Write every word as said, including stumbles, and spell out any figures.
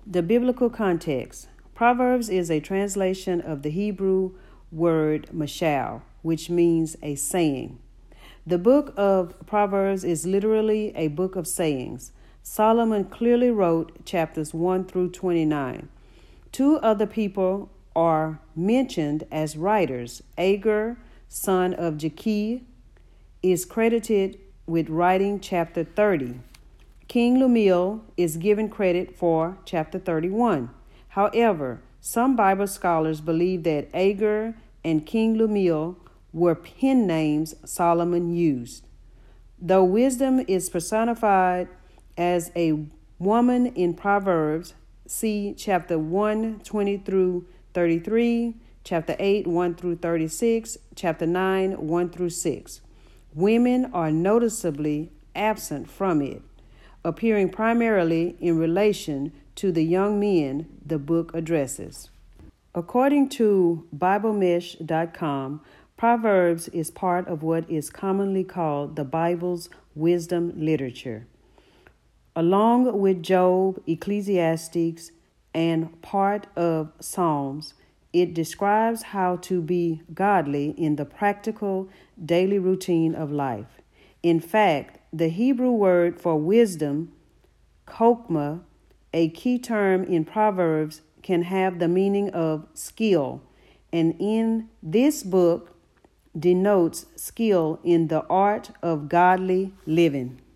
The biblical context. Proverbs is a translation of the Hebrew word mashal, which means a saying. The book of Proverbs is literally a book of sayings. Solomon clearly wrote chapters one through twenty-nine. Two other people are mentioned as writers. Agur, son of Jakeh, is credited with writing chapter thirty. King Lemuel is given credit for chapter thirty-one. However, some Bible scholars believe that Agur and King Lemuel were pen names Solomon used. Though wisdom is personified as a woman in Proverbs, see chapter one, twenty through thirty-three, chapter eight, one through thirty-six, chapter nine, one through six. Women are noticeably absent from it, appearing primarily in relation to the young men the book addresses. According to Bible Mesh dot com, Proverbs is part of what is commonly called the Bible's wisdom literature. Along with Job, Ecclesiastes, and part of Psalms, it describes how to be godly in the practical daily routine of life. In fact, the Hebrew word for wisdom, chokmah, a key term in Proverbs, can have the meaning of skill, and in this book denotes skill in the art of godly living.